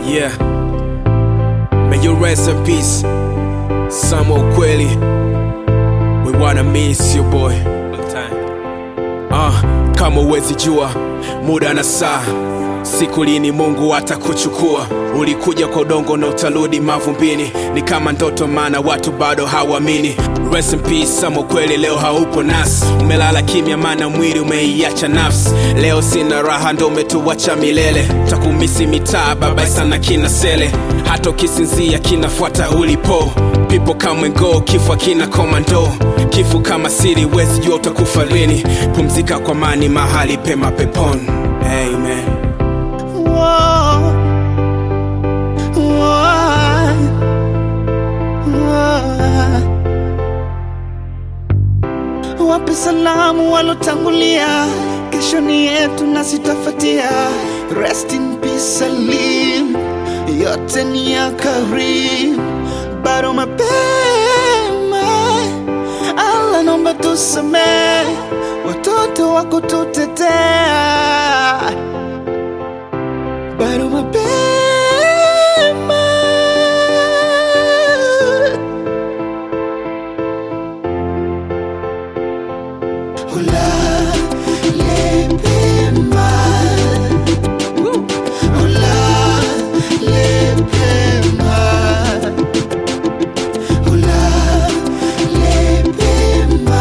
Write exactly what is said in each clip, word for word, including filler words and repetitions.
Yeah. May you rest in peace. Samo Ukweli. We wanna miss you boy. Ah, uh, kama uwezi jua muda na saa, siku lini Mungu atakuchukua. Ulikuja kwa udongo na utarudi mavumbini, ni kama ndoto maana watu bado hawamini. Rest in peace Samo Ukweli, leo haupo nasi. Umelala kimya maana mwili umeiacha nafsi. Leo sina raha ndo umetuacha milele. Takumisi mitaa baba sana kina sele. Hata ukisinzia kinafuata ulipo. People come and go, kifo kina commando. Kifo kama siri wezi jua utakufa lini. Pumzika kwa amani mahali pema peponi. Amen. Whoa, whoa, whoa. Wape salamu walotangulia, kesho ni yetu na sitafatia. Rest in peace Salim, yote ni ya Karim. Bado mapema, Allah naomba tusamehe, watoto wako tutetea. Bado mapema, ulale pema, ulale pema, ulale pema.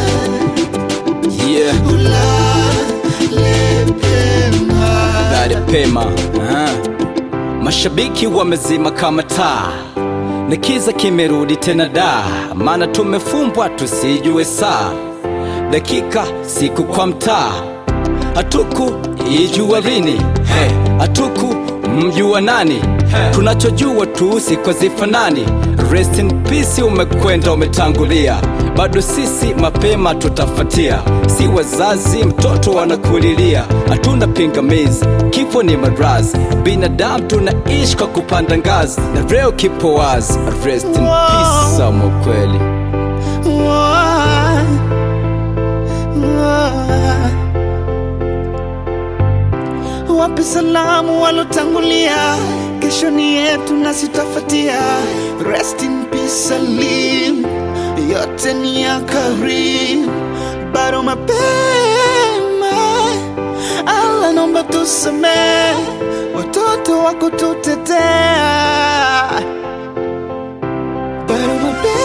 Yeah. Ulale pema. Ulale pema. Aha. Mashabiki wamezima kama taa, na kiza kimerudi tena da, maana tumefumbwa tusijue saa, dakika siku kwa mtaa. Hatuku ijua lini, hey. Hatuku mjua nani, hey. Tunachojua tu siku zifanani. Rest in peace, umekwenda umetangulia, bado sisi mapema tutafatia. Si wazazi mtoto wanakulilia, hatuna pingamizi, kifo ni maradhi. Binadamu tunaishi kwa kupanda ngazi, na leo kipo wazi. Rest in peace Samo Ukweli. Wape salamu walotangulia, kesho ni yetu na sitafatia. Rest in peace Salim, yote ni ya Karim. Bado mapema, Allah naomba tusamehe, watoto wako tutetea. Bado mapema,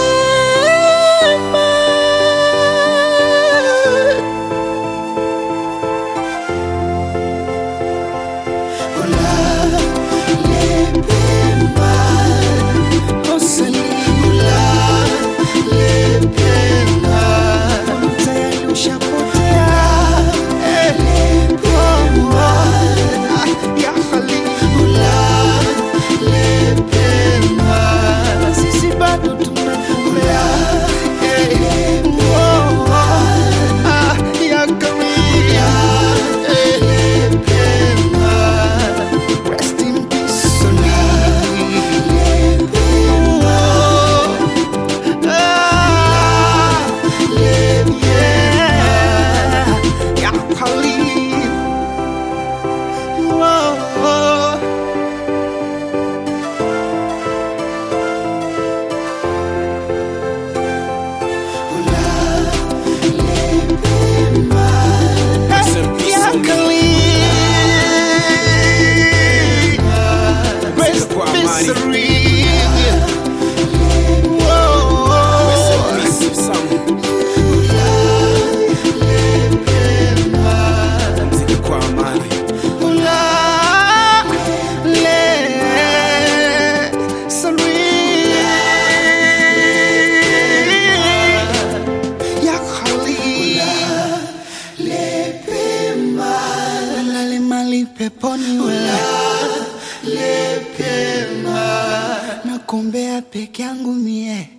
peponi ulale pema, nakuombea peke yangu mie.